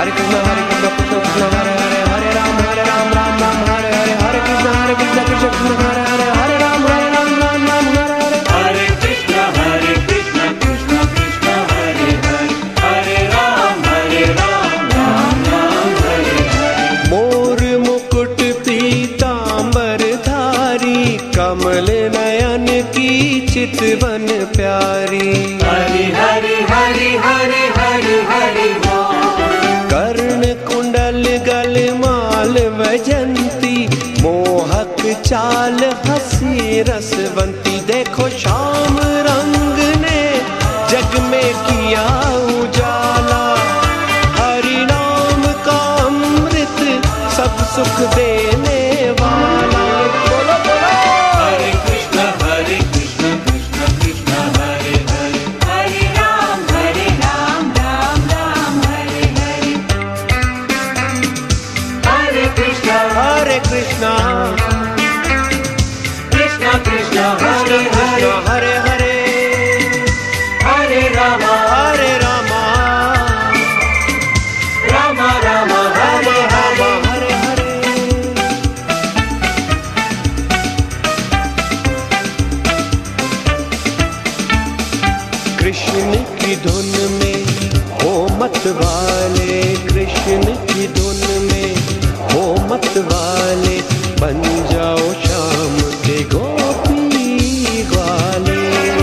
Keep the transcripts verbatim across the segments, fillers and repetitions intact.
Hare Krishna, Hare Krishna, Krishna Krishna, Hare Hare, Hare Ram, Hare Ram, Ram Ram, Hare Hare, Hare Krishna, Hare Krishna, Krishna Krishna, Hare Hare, Hare Ram, Hare Ram, Ram Ram, Hare Hare. Hare Krishna, Hare Krishna, Krishna Krishna, Hare Hare, Hare Ram, Hare Ram, Ram Ram, Hare Hare. मोर मुकुट पीतांबर धारी, कमल नयन की चितवन प्यारी। हरि हरि हरि हरि हरि हरि बोल। कर्ण कुंडल गल माल वजंती, मोहक चाल हसी रसवंती। देखो श्याम रंग ने जग में किया उजाला, हरि नाम का अमृत सब सुख देने वाला। बोलो बोलो हरे कृष्ण हरे कृष्ण कृष्ण कृष्ण हरे हरे, हरे राम हरे राम राम राम हरे हरे। हरे कृष्ण हरे कृष्णा कृष्ण कृष्ण हरे हरे हरे, हरे हरे हरे राम हरे रामा राम राम हरे हरे। हरे हरे। कृष्ण की धुन में हो मत वाले, कृष्ण की धुन में हो मत वाले, बन जाओ शाम के गोपी ग्वाले,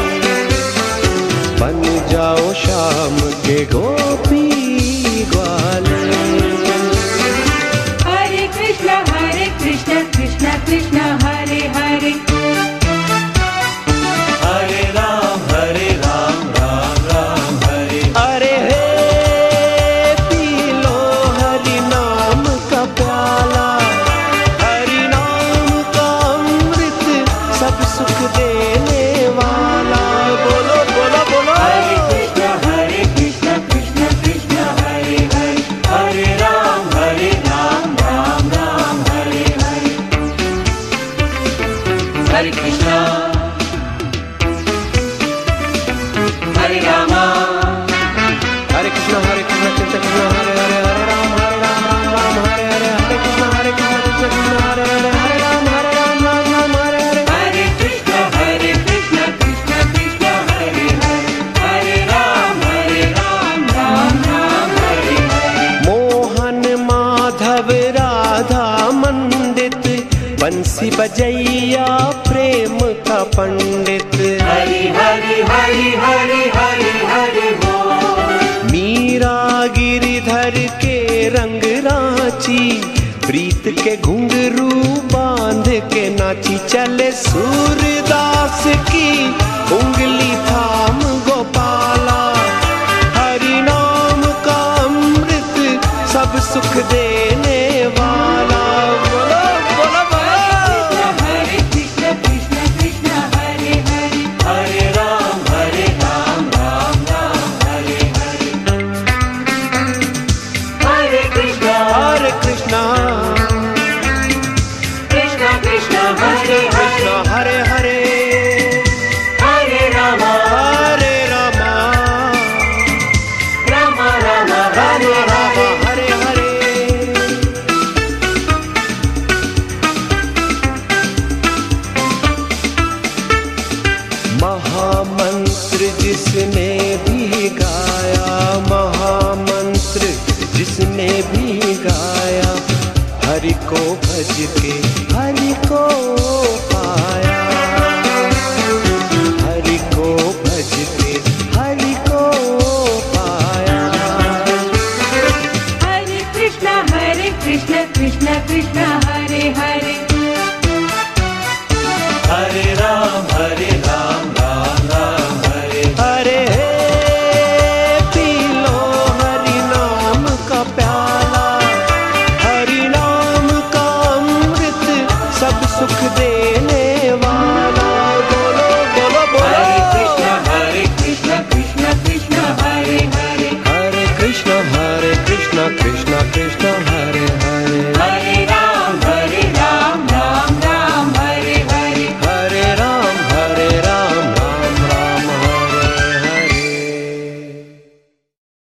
बन जाओ शाम के गोपी ग्वाले। हरे कृष्ण हरे कृष्ण कृष्ण कृष्ण हरे हरे, हरे राम हरे राम राम राम हरे। अरे हे पी लो हरि नाम का प्याला, हरि नाम का अमृत सब सुख देने वाला। बोलो बोलो बोलो हरे कृष्ण हरे कृष्ण कृष्ण कृष्ण हरे हरे, हरे राम हरे राम राम राम हरे हरे। हरे कृष्ण हरे राम, हरे कृष्ण हरे कृष्ण कृष्ण कृष्ण हरे हरे, हरे राम हरे राम राम राम हरे हरे, हरे कृष्ण हरे कृष्ण कृष्ण कृष्ण हरे हरे, हरे राम हरे राम राम राम हरे हरे। हरे कृष्ण हरे कृष्ण कृष्ण कृष्ण हरे हरे, हरे राम हरे राम राम राम हरे हरे। मोहन माधव राधा मंडित, बंसी बजैया प्रेम का पंडित। हरि हरि हरि हरि हरि हरि बोल। मीरा गिरिधर के रंग रांची, प्रीत के घुंघरू बांध के नाची। चले सूरदास की उंगली थाम गोपाला, हरि नाम का अमृत सब सुख देने वाला। बोलो बोलो बोलो हरे कृष्ण कृष्ण कृष्ण हरे हरे, हरे राम हरे राम राम राम हरे हरे। हरे कृष्ण हरे कृष्णा कृष्ण कृष्ण हरे हरे, कृष्ण हरे हरे हरे राम हरे रामा राम राम राम हरे राम हरे। हरे हरे। महामंत्र जिसने भी गाया, महामंत्र जिसने भी गाया, हरि को भज के हरि को पाया, हरि को भज के हरि को पाया। हरे कृष्ण हरे कृष्ण कृष्ण कृष्ण